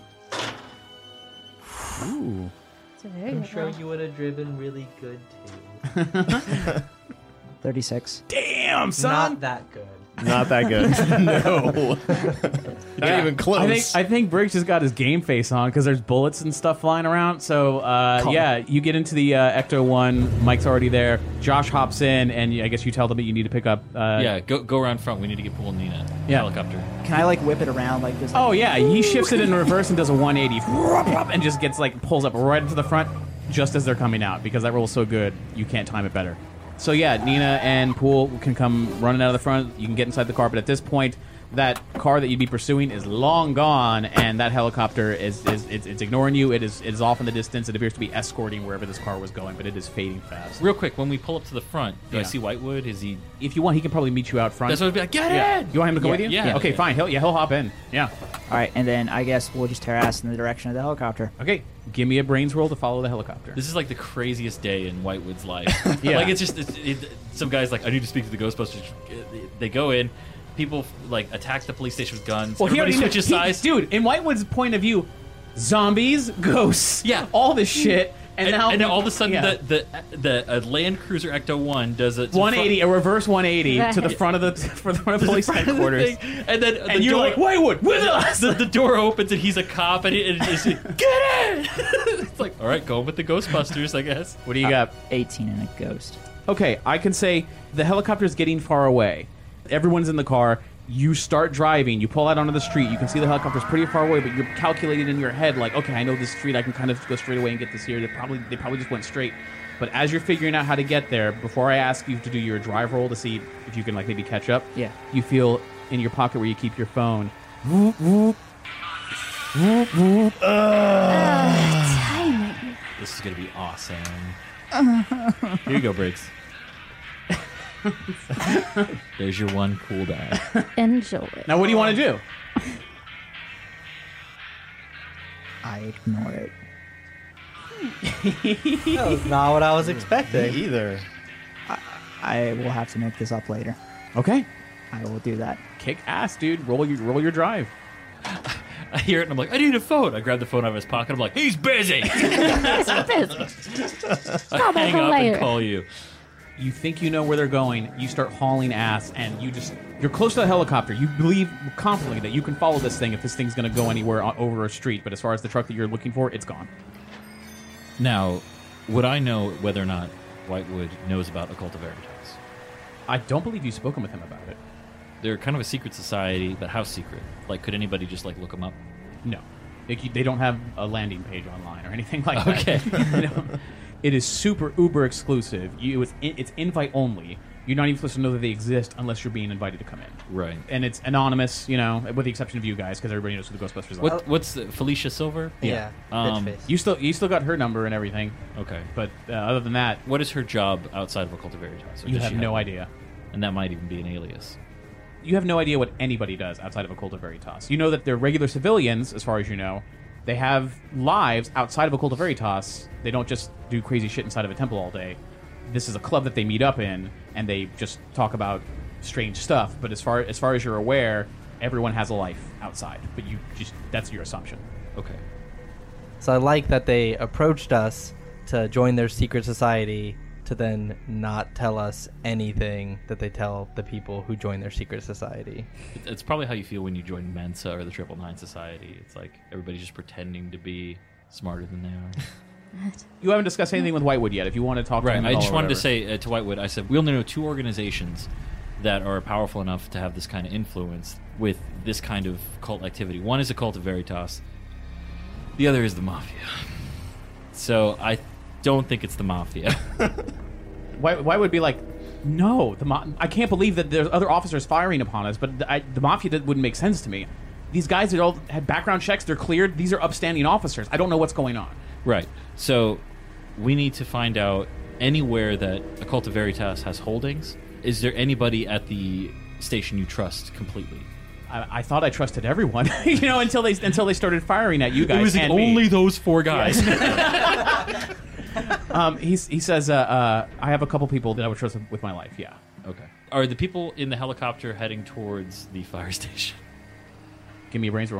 Ooh. I'm sure you would have driven really good too. 36. Damn, son. Not that good. Not that good. No. Not even close. I think Briggs just got his game face on because there's bullets and stuff flying around. So, yeah, you get into the Ecto-1. Mike's already there. Josh hops in, and I guess you tell them that you need to pick up... yeah, go around front. We need to get Poole and Nina. Yeah. Helicopter. Can I, like, whip it around like this? Oh, yeah. He shifts it in reverse and does a 180 and just gets, like, pulls up right into the front just as they're coming out because that roll's so good, you can't time it better. So yeah, Nina and Poole can come running out of the front. You can get inside the car, but at this point, that car that you'd be pursuing is long gone, and that helicopter is ignoring you. It is off in the distance. It appears to be escorting wherever this car was going, but it is fading fast. Real quick, when we pull up to the front, do I see Whitewood? Is he? If you want, he can probably meet you out front. That's what I'd be like. Get in! You want him to go with you? Yeah. Okay, fine. He'll hop in. Yeah. All right, and then I guess we'll just tear ass in the direction of the helicopter. Okay. Give me a brains roll to follow the helicopter. This is like the craziest day in Whitewood's life. Yeah. Like it's just some guys like, I need to speak to the Ghostbusters. They go in. People like attack the police station with guns. Well, everybody switches sides. Dude, in Whitewood's point of view, zombies, ghosts, all this shit, and now all of a sudden the Land Cruiser Ecto-1 does a 180, a reverse 180 to the front of the police headquarters, and then and you're like, Whitewood, with us. The door opens and he's a cop and he's like, get in. It's like, all right, go with the Ghostbusters, I guess. What do you got? 18 and a ghost. Okay, I can say the helicopter's getting far away. Everyone's in the car. You start driving. You pull out onto the street. You can see the helicopter's pretty far away, but you're calculating in your head like, okay, I know this street. I can kind of go straight away and get this here. They probably just went straight. But as you're figuring out how to get there, before I ask you to do your drive roll to see if you can like maybe catch up, you feel in your pocket where you keep your phone. Timing. This is gonna be awesome. Here you go, Briggs. There's your one cool die. Enjoy it. Now, what do you want to do? I ignore it. That was not what I was expecting. Me either. I will have to make this up later. Okay. I will do that. Kick ass, dude. Roll your drive. I hear it and I'm like, I need a phone. I grab the phone out of his pocket. I'm like, he's busy. He's busy. I hang up and call you. You think you know where they're going. You start hauling ass, and you're close to the helicopter. You believe confidently that you can follow this thing if this thing's going to go anywhere over a street. But as far as the truck that you're looking for, it's gone. Now, would I know whether or not Whitewood knows about Occult of Veritas? I don't believe you've spoken with him about it. They're kind of a secret society, but how secret? Like, could anybody just like look them up? No, they don't have a landing page online or anything like that. Okay. It is super uber exclusive. It's invite only. You're not even supposed to know that they exist unless you're being invited to come in. Right. And it's anonymous, with the exception of you guys, because everybody knows who the Ghostbusters are. What's Felicia Silver? Yeah. You still got her number and everything. Okay. But other than that, what is her job outside of Occult of Veritas? You have no idea. And that might even be an alias. You have no idea what anybody does outside of Occult of Veritas. You know that they're regular civilians, as far as you know. They have lives outside of Occult of Veritas. They don't just do crazy shit inside of a temple all day. This is a club that they meet up in, and they just talk about strange stuff. But as far as you're aware, everyone has a life outside. But that's your assumption. Okay. So I like that they approached us to join their secret society to then not tell us anything that they tell the people who join their secret society. It's probably how you feel when you join Mensa or the 999 Society. It's like everybody's just pretending to be smarter than they are. You haven't discussed anything with Whitewood yet. If you want to talk to him I at all just or wanted to whatever. say to Whitewood, I said, we only know 2 organizations that are powerful enough to have this kind of influence with this kind of cult activity. One is a Cult of Veritas. The other is the Mafia. So I don't think it's the Mafia. Whitewood be like, no, I can't believe that there's other officers firing upon us, but the Mafia wouldn't make sense to me. These guys that all had background checks, they're cleared. These are upstanding officers. I don't know what's going on. Right. So we need to find out anywhere that a Cult of Veritas has holdings. Is there anybody at the station you trust completely? I thought I trusted everyone, until they started firing at you guys. It was and only me. those 4 guys. He says, I have a couple people that I would trust with my life. Yeah. Okay. Are the people in the helicopter heading towards the fire station? Give me a brains roll.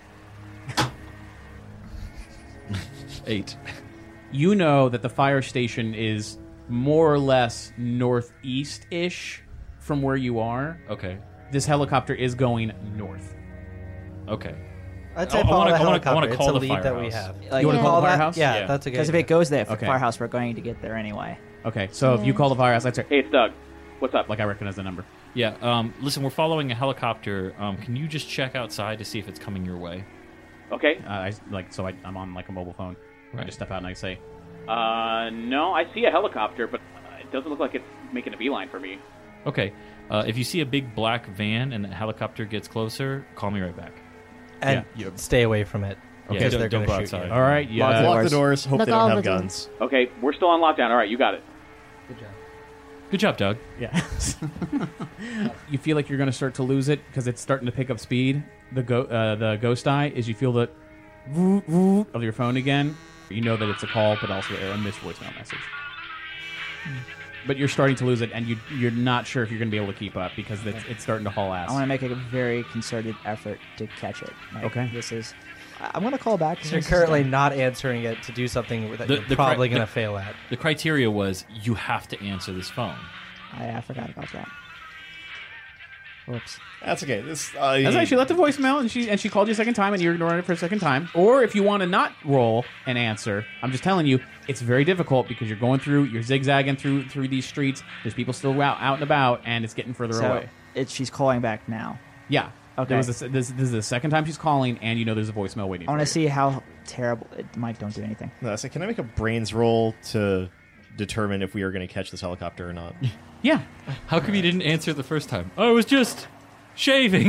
8. You know that the fire station is more or less northeast-ish from where you are. Okay. This helicopter is going north. Okay. I'd say follow the helicopter. I want to call it's a the lead that firehouse. we have. You want to call the firehouse? Yeah, that's a good Because if idea. it goes there, for Okay. the firehouse, we're going to get there anyway. Okay, so if you call the firehouse, I'd say, hey, it's Doug. What's up? Like, I recognize the number. Yeah, listen, we're following a helicopter. Can you just check outside to see if it's coming your way? Okay. I'm on, like, a mobile phone. I Right. just step out and I say, no, I see a helicopter, but it doesn't look like it's making a beeline for me. Okay. If you see a big black van and the helicopter gets closer, call me right back. And stay away from it. Yeah, Because don't- they're going don't to go shoot outside. you. All right, yeah. Lock the doors. Hope Look they don't all have the doors. guns. Okay, we're still on lockdown. All right, you got it. Good job, Doug. Yeah. You feel like you're going to start to lose it because it's starting to pick up speed. The ghost eye is you feel the of your phone again. You know that it's a call, but also a missed voicemail message. But you're starting to lose it, and you're not sure if you're going to be able to keep up because it's starting to haul ass. I want to make a very concerted effort to catch it. Like, Okay. I'm going to call back. You're currently not answering it to do something that you're probably going to fail at. The criteria was you have to answer this phone. I forgot about that. Whoops. That's okay. That's right. She left a voicemail, and she called you a second time, and you're ignoring it for a second time. Or if you want to not roll and answer, I'm just telling you, it's very difficult because you're zigzagging through these streets. There's people still out and about, and it's getting further away. She's calling back now. Yeah. Okay. This is the second time she's calling, and there's a voicemail waiting. I want to for you. see how terrible. Mike, don't do anything. No, I say, can I make a brains roll to determine if we are going to catch this helicopter or not? Yeah. How come you didn't answer the first time? I was just shaving.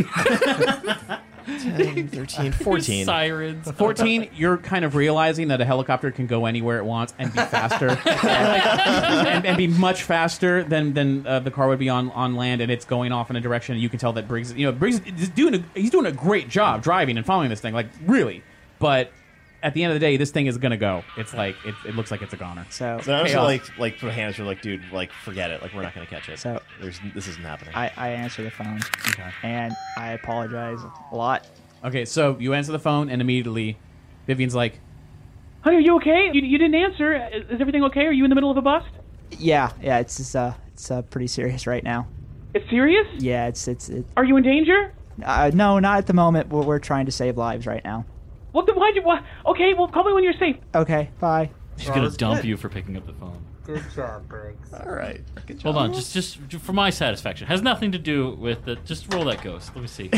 10, 13, 14. Sirens. 14, you're kind of realizing that a helicopter can go anywhere it wants and be faster, and be much faster than the car would be on land, and it's going off in a direction. And you can tell that Briggs is doing a great job driving and following this thing, like really. But at the end of the day, this thing is gonna go. It's like it looks like it's a goner. So I also like put hands are like, dude, like forget it. Like we're not going to catch it. So this isn't happening. I answer the phone. Okay. And I apologize a lot. Okay, so you answer the phone, and immediately Vivian's like, "Honey, are you okay? You didn't answer. Is everything okay? Are you in the middle of a bust?" Yeah. It's pretty serious right now. It's serious? Yeah. It's. Are you in danger? No, not at the moment. We're trying to save lives right now. Well, then why'd you? Okay, well, call me when you're safe. Okay. Bye. She's gonna dump you for picking up the phone. Good job, Briggs. All right. Good job. Hold on, just for my satisfaction. Has nothing to do with it. Just roll that ghost. Let me see.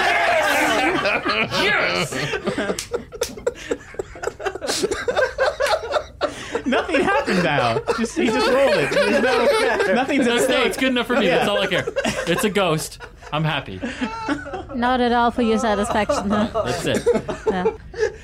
Yes! Nothing happened now. He just rolled it. There's nothing's at stake. It's good enough for me. That's all I care. It's a ghost. I'm happy. Not at all for your satisfaction, huh? That's it. Yeah.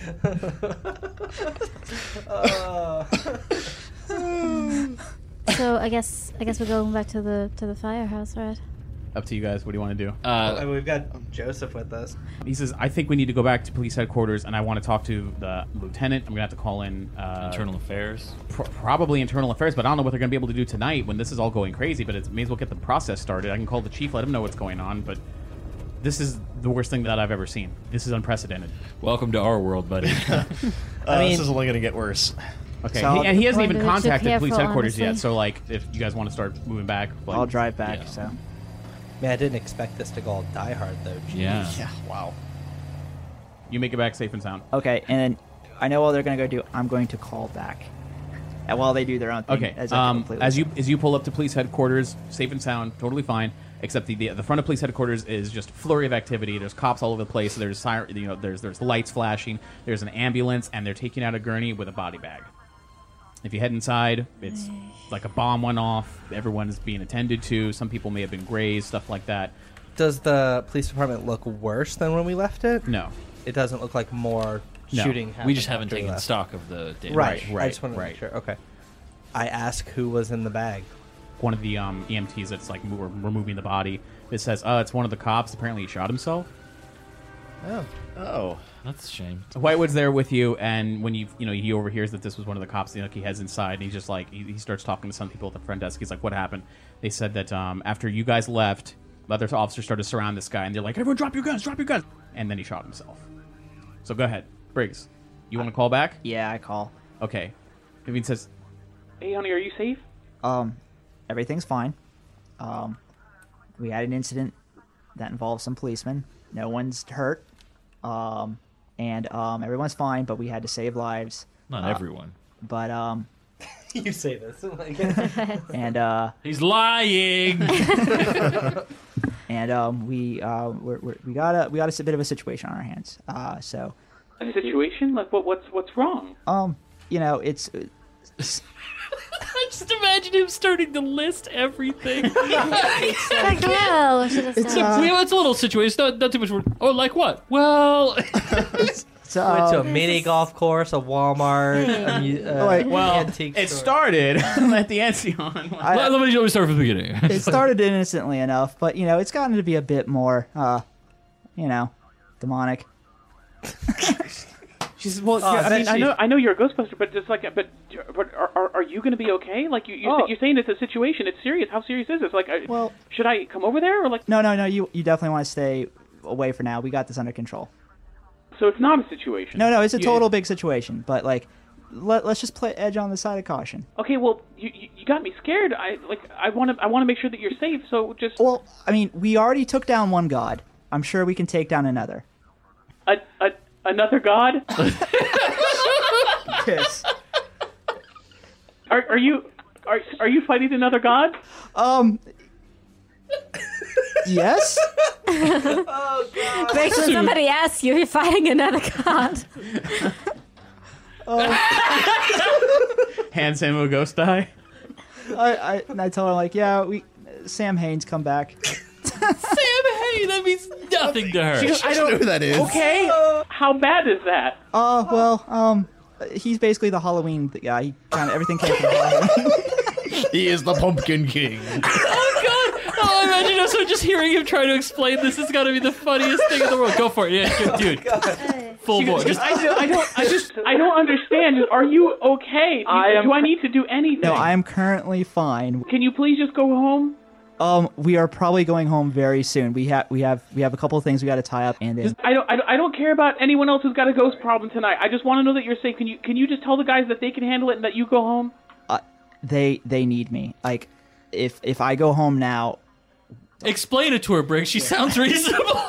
So I guess we're going back to the firehouse, right? Up to you guys. What do you want to do? We've got Joseph with us. He says, I think we need to go back to police headquarters, and I want to talk to the lieutenant. I'm going to have to call in... Internal Affairs? Probably Internal Affairs, but I don't know what they're going to be able to do tonight when this is all going crazy, but it may as well get the process started. I can call the chief, let him know what's going on, but this is the worst thing that I've ever seen. This is unprecedented. Welcome to our world, buddy. This is only going to get worse. Okay, So and he hasn't Wonder even if you're contacted police careful, headquarters yet, honestly. so, like, if you guys want to start moving back... Like, I'll drive back. Yeah. So. Man, I didn't expect this to go all Die Hard, though. Jeez. Yeah. Yeah. Wow. You make it back safe and sound. Okay, and then I know what they're going to go do. I'm going to call back. And while they do their own thing. Okay. As you pull up to police headquarters, safe and sound, totally fine. Except the front of police headquarters is just a flurry of activity. There's cops all over the place. There's there's lights flashing. There's an ambulance, and they're taking out a gurney with a body bag. If you head inside, it's like a bomb went off. Everyone is being attended to. Some people may have been grazed, stuff like that. Does the police department look worse than when we left it? No. It doesn't look like more shooting happened. We just haven't after we taken left. stock of the data. Right. I just want to make sure. Okay. I ask who was in the bag. One of the EMTs that's like removing the body. It says, it's one of the cops. Apparently he shot himself. Oh. That's a shame. Whitewood's there with you, and when he overhears that this was one of the cops, he heads inside, and he's just like, he starts talking to some people at the front desk. He's like, what happened? They said that after you guys left, other officers started to surround this guy, and they're like, everyone drop your guns, drop your guns. And then he shot himself. So go ahead. Briggs, you want to call back? Yeah, I call. Okay. Vivian says, hey, honey, are you safe? Everything's fine. We had an incident that involved some policemen. No one's hurt. And everyone's fine, but we had to save lives. Not everyone. But you say this. And he's lying. And we got a bit of a situation on our hands. So a situation? Like what's wrong? It's I just imagine him starting to list everything. Like, well, it's a little situation. Not too much. Oh, like what? Well, went to a mini golf course, a Walmart. It started at the Ancien. Let me start from the beginning. It started innocently enough, but it's gotten to be a bit more, demonic. She says, "Well, I know you're a Ghostbuster, but just but are you going to be okay? Like you're saying it's a situation. It's serious. How serious is this? Like, should I come over there or like?" No. You definitely want to stay away for now. We got this under control. So it's not a situation. No, it's a total big situation. But let's just play edge on the side of caution. Okay, well, you got me scared. I want to make sure that you're safe. So just we already took down one god. I'm sure we can take down another. Another god? Yes. Are you fighting another god? Yes. Oh God! Briggs, when somebody asks you, you're fighting another god. Hands him a ghost die. I told him Sam Haines come back. Sam Haines, that means nothing to her. I don't know who that is. Okay. How bad is that? He's basically the Halloween guy. He kind of everything came from Halloween. He is the Pumpkin King. Oh God! Oh, imagine also just hearing him try to explain this has got to be the funniest thing in the world. Go for it, yeah, dude. Full voice. I don't understand. Are you okay? Do I need to do anything? No, I am currently fine. Can you please just go home? We are probably going home very soon. We have a couple of things we got to tie up, and then I don't care about anyone else who's got a ghost problem tonight. I just want to know that you're safe. Can you just tell the guys that they can handle it and that you go home? They need me. Like, if I go home now. Explain it to her, Briggs. She sounds reasonable.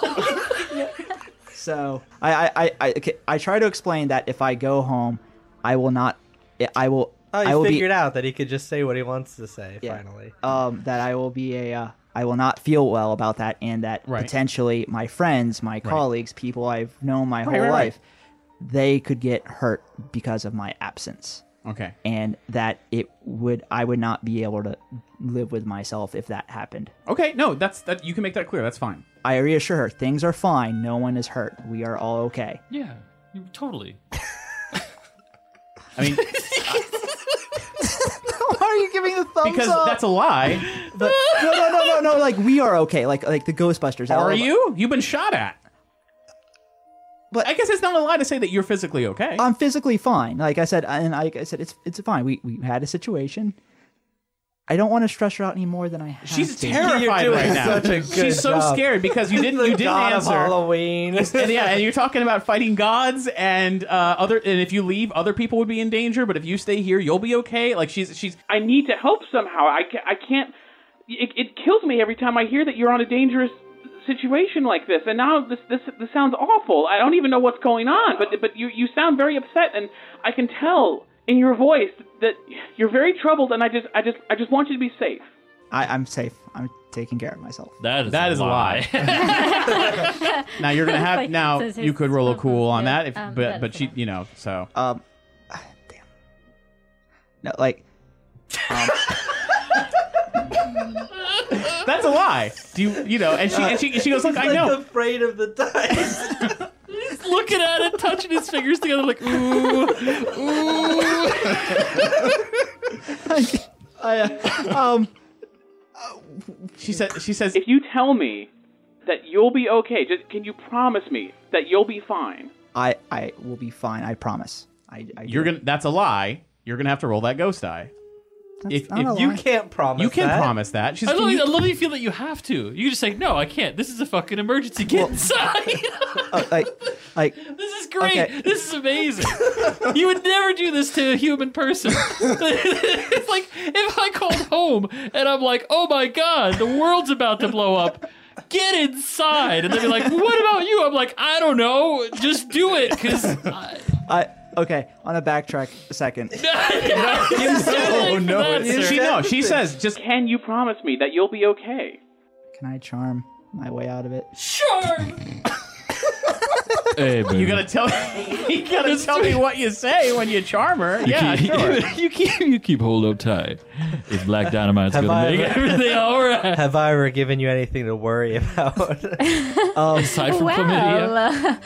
So I try to explain that if I go home, I will not. I will. Oh, he figured out that he could just say what he wants to say, finally. That I will be I will not feel well about that, and that potentially my friends, my colleagues, people I've known my whole life, they could get hurt because of my absence. Okay. And that I would not be able to live with myself if that happened. Okay, no, that you can make that clear. That's fine. I reassure her, things are fine. No one is hurt. We are all okay. Yeah, totally. I mean, why are you giving the thumbs up? Because that's a lie. But no. Like, we are okay. Like the Ghostbusters. Are you? You've been shot at. But I guess it's not a lie to say that you're physically okay. I'm physically fine. Like I said, it's fine. We had a situation. I don't want to stress her out any more than I have. She's to. terrified right now. She's so scared because you didn't answer. Halloween. and you're talking about fighting gods and and if you leave, other people would be in danger. But if you stay here, you'll be okay. Like she's. I need to help somehow. I can't. It kills me every time I hear that you're on a dangerous situation like this, and now this sounds awful. I don't even know what's going on, but you sound very upset, and I can tell in your voice that you're very troubled, and I just want you to be safe. I'm safe. I'm taking care of myself. That is a lie. Now you're gonna have you could roll a cool on that, but she so damn. No, like. That's a lie. Do you know? And she goes, look, I know. Like afraid of the dice. He's looking at it, touching his fingers together, like ooh, ooh. She says, if you tell me that you'll be okay, can you promise me that you'll be fine? I will be fine. I promise. That's a lie. You're gonna have to roll that ghost die. If you can't promise, you can promise that. I love you feel that you have to. You just say, no, I can't. This is a fucking emergency. Get inside. Like this is great. Okay. This is amazing. You would never do this to a human person. It's like if I called home and I'm like, oh my god, the world's about to blow up. Get inside. And they'd be like, what about you? I'm like, I don't know. Just do it. Because Okay, on a backtrack a second. She says, just can you promise me that you'll be okay? Can I charm my way out of it? Charm. Hey, you gotta tell me what you say when you charm her. Sure. You keep hold up tight. If Black Dynamite's gonna make everything all right. Have I ever given you anything to worry about? Aside from chlamydia.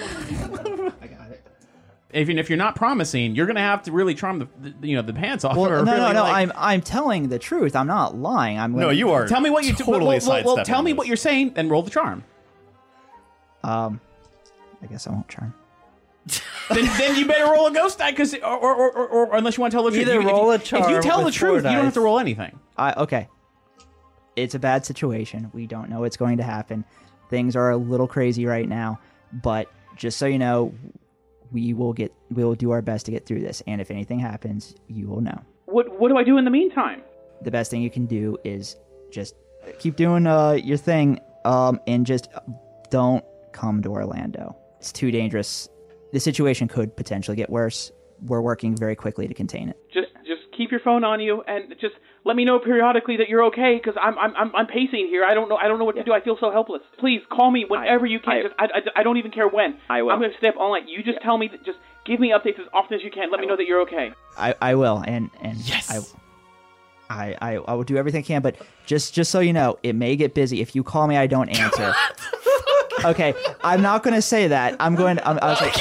Even if you're not promising, you're gonna have to really charm the pants off. Well, no. Like, I'm telling the truth. I'm not lying. No, you are. Tell me what you totally well, tell me what you're saying, and roll the charm. I guess I won't charm. then you better roll a ghost die, because or unless you want to tell the truth. Either roll a charm. If you tell the with truth, 4 you don't have dice. to roll anything. Okay. It's a bad situation. We don't know what's going to happen. Things are a little crazy right now, but just so you know, we will do our best to get through this, and if anything happens, you will know. What do I do in the meantime? The best thing you can do is just keep doing your thing, and just don't come to Orlando. It's too dangerous. The situation could potentially get worse. We're working very quickly to contain it. Just keep your phone on you, and just let me know periodically that you're okay, because I'm pacing here. I don't know what to do. I feel so helpless. Please call me whenever you can. I don't even care when. I will. I'm going to stay up all night. You just tell me that. Just give me updates as often as you can. Let me know that you're okay. I will, and yes. I will do everything I can, but just so you know, it may get busy. If you call me, I don't answer. Okay, I'm not going to say that. I was like,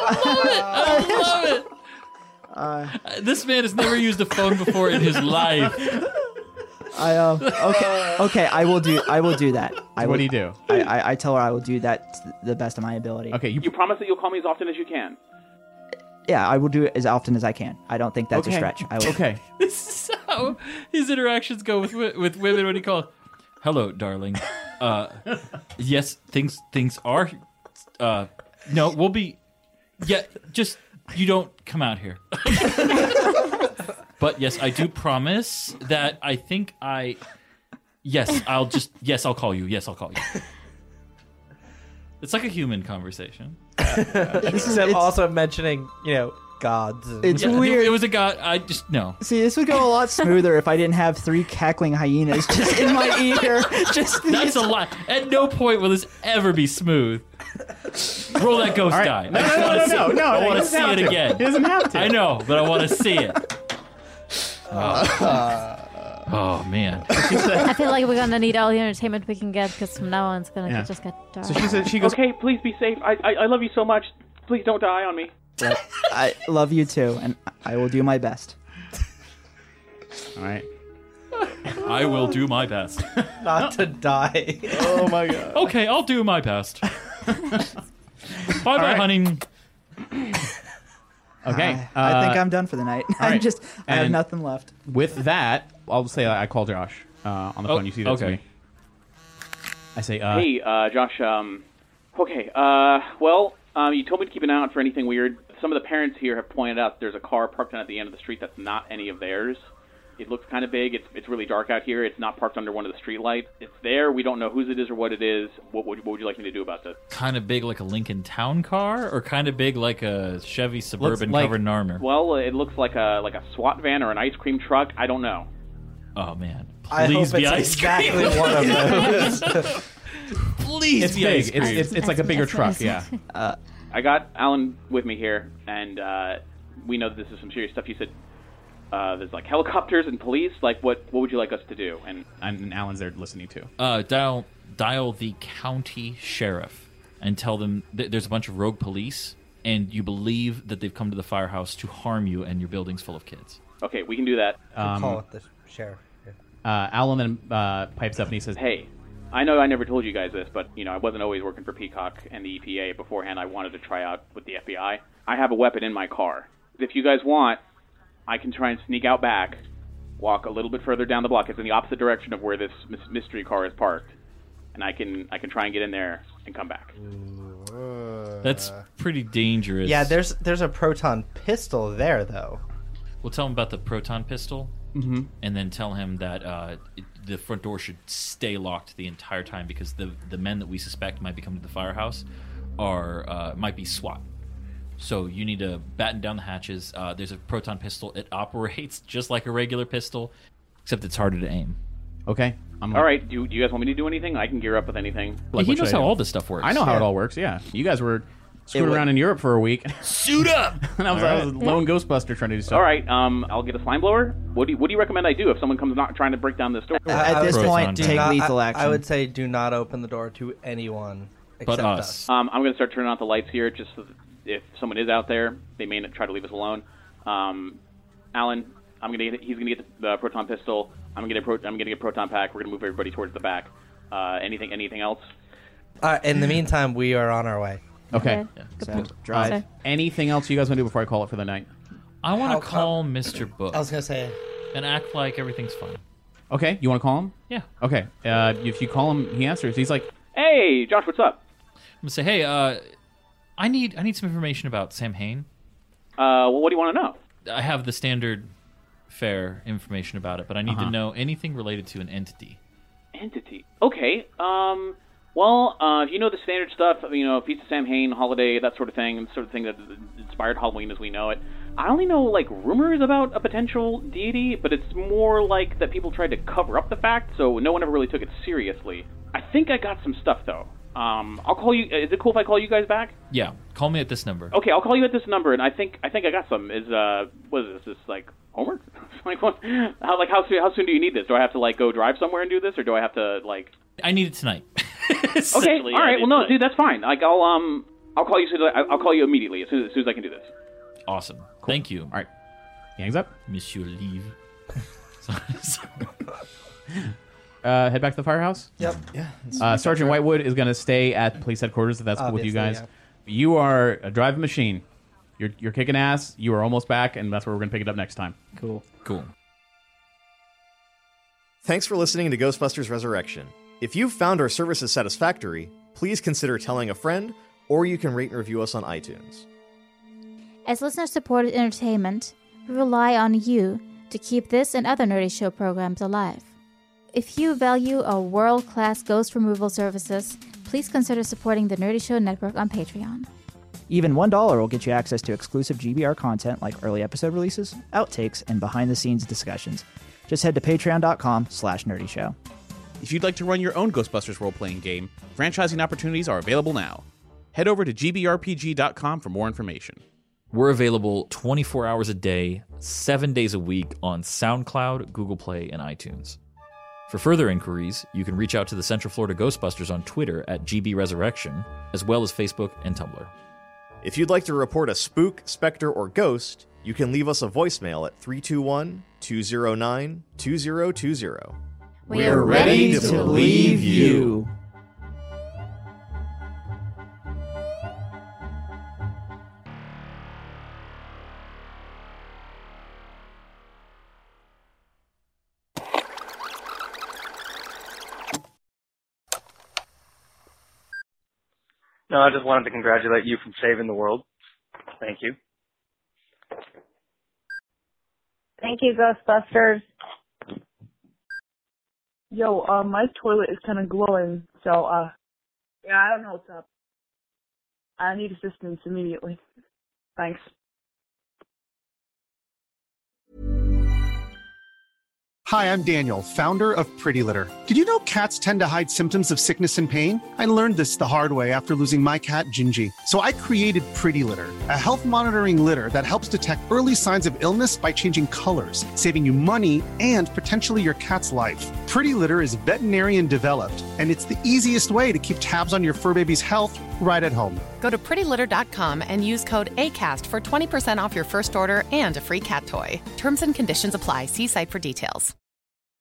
I love it. This man has never used a phone before in his life. Okay, I will do that. What do you do? I tell her I will do that to the best of my ability. Okay, you promise that you'll call me as often as you can. Yeah, I will do it as often as I can. I don't think that's a stretch. Okay. This is how his interactions go with women when he calls. Hello, darling. Yes, things are. No, we'll be. Yeah, just you don't come out here. But yes, I do promise that I think I. Yes, I'll call you. Yes, I'll call you. It's like a human conversation. Except also mentioning, gods. It's weird. It was a god. I just no. See, this would go a lot smoother if I didn't have 3 cackling hyenas just in my ear. That's a lie. At no point will this ever be smooth. Roll that ghost die. No. I want to see it again. He doesn't have to. I know, but I want to see it. Oh man. I feel like we're gonna need all the entertainment we can get, because from now on it's gonna just get dark. So she goes, okay, please be safe. I love you so much. Please don't die on me. I love you too, and I will do my best. All right. I will do my best. Not to die. Oh my god. Okay, I'll do my best. Bye, honey. Okay. I think I'm done for the night. I have nothing left. With that, I'll say I call Josh on the phone. You see that to me. I say, hey, Josh. Okay. Well, you told me to keep an eye out for anything weird. Some of the parents here have pointed out there's a car parked down at the end of the street that's not any of theirs. It looks kind of big. It's really dark out here. It's not parked under one of the streetlights. It's there. We don't know whose it is or what it is. What would you like me to do about this? Kind of big like a Lincoln Town Car, or kind of big like a Chevy Suburban covered in armor? Well, it looks like a SWAT van or an ice cream truck. I don't know. Oh man! Please be ice exactly cream. One of those. Please it's be big. ice cream. It's like a bigger truck. Yeah. I got Alan with me here, and we know that this is some serious stuff. You said there's like helicopters and police. Like, what would you like us to do? And Alan's there listening too. Dial the county sheriff and tell them there's a bunch of rogue police, and you believe that they've come to the firehouse to harm you, and your building's full of kids. Okay, we can do that. Call it the sheriff. Alan then pipes up and he says, "Hey, I know I never told you guys this, but I wasn't always working for Peacock and the EPA. Beforehand, I wanted to try out with the FBI. I have a weapon in my car. If you guys want, I can try and sneak out back, walk a little bit further down the block. It's in the opposite direction of where this mystery car is parked, and I can try and get in there and come back." That's pretty dangerous. Yeah, there's a proton pistol there though. We'll tell him about the proton pistol, and then tell him that the front door should stay locked the entire time because the men that we suspect might be coming to the firehouse might be SWAT. So you need to batten down the hatches. There's a proton pistol. It operates just like a regular pistol, except it's harder to aim. Okay. All right. Do you guys want me to do anything? I can gear up with anything. He knows how all this stuff works. I know how it all works. Yeah. You guys were screwing around in Europe for a week. Suit up! And I was a lone Ghostbuster trying to do stuff. All right. I'll get a slime blower. What do you recommend I do if someone comes trying to break down this door? At this point, take lethal action. I would say do not open the door to anyone except us. I'm going to start turning out the lights here just so that if someone is out there, they may not try to leave us alone. Alan, he's gonna get the proton pistol. I'm gonna get a proton pack. We're gonna move everybody towards the back. Anything else? In the meantime, we are on our way. Okay. So, drive. Anything else you guys want to do before I call it for the night? I want to call Mr. Book. I was gonna say, and act like everything's fine. Okay. You want to call him? Yeah. Okay. If you call him, he answers. He's like, "Hey, Josh, what's up?" I'm gonna say, "Hey, I need some information about Sam Hain." Well, what do you want to know? I have the standard fare information about it, but I need to know anything related to an entity. Entity? Okay. Well, if you know the standard stuff, Feast of Sam Hain, Holiday, that sort of thing, the sort of thing that inspired Halloween as we know it. I only know, rumors about a potential deity, but it's more like that people tried to cover up the fact, so no one ever really took it seriously. I think I got some stuff, though. I'll call you. Is it cool if I call you guys back? Yeah, call me at this number. Okay, I'll call you at this number, and I think I got some. What is this? Is homework? What? How soon do you need this? Do I have to go drive somewhere and do this, or do I have to I need it tonight. Okay, all right. Well, no, dude, that's fine. I'll call you. I'll call you immediately as soon as I can do this. Awesome. Cool. Thank you. All right. He hangs up. Monsieur Leave. Head back to the firehouse? Yep. Yeah. Sergeant Whitewood is going to stay at police headquarters if that's cool with you guys. Yeah. You are a driving machine. You're kicking ass. You are almost back, and that's where we're going to pick it up next time. Cool. Thanks for listening to Ghostbusters Resurrection. If you've found our services satisfactory, please consider telling a friend, or you can rate and review us on iTunes. As listener-supported entertainment, we rely on you to keep this and other Nerdy Show programs alive. If you value our world-class ghost removal services, please consider supporting the Nerdy Show Network on Patreon. Even $1 will get you access to exclusive GBR content like early episode releases, outtakes, and behind-the-scenes discussions. Just head to patreon.com/nerdyshow. If you'd like to run your own Ghostbusters role-playing game, franchising opportunities are available now. Head over to gbrpg.com for more information. We're available 24 hours a day, 7 days a week on SoundCloud, Google Play, and iTunes. For further inquiries, you can reach out to the Central Florida Ghostbusters on Twitter at GBResurrection, as well as Facebook and Tumblr. If you'd like to report a spook, specter, or ghost, you can leave us a voicemail at 321-209-2020. We're ready to believe you. No, I just wanted to congratulate you for saving the world. Thank you. Thank you, Ghostbusters. Yo, my toilet is kind of glowing, so, yeah, I don't know what's up. I need assistance immediately. Thanks. Hi, I'm Daniel, founder of Pretty Litter. Did you know cats tend to hide symptoms of sickness and pain? I learned this the hard way after losing my cat, Gingy. So I created Pretty Litter, a health monitoring litter that helps detect early signs of illness by changing colors, saving you money and potentially your cat's life. Pretty Litter is veterinarian developed, and it's the easiest way to keep tabs on your fur baby's health right at home. Go to prettylitter.com and use code ACAST for 20% off your first order and a free cat toy. Terms and conditions apply. See site for details.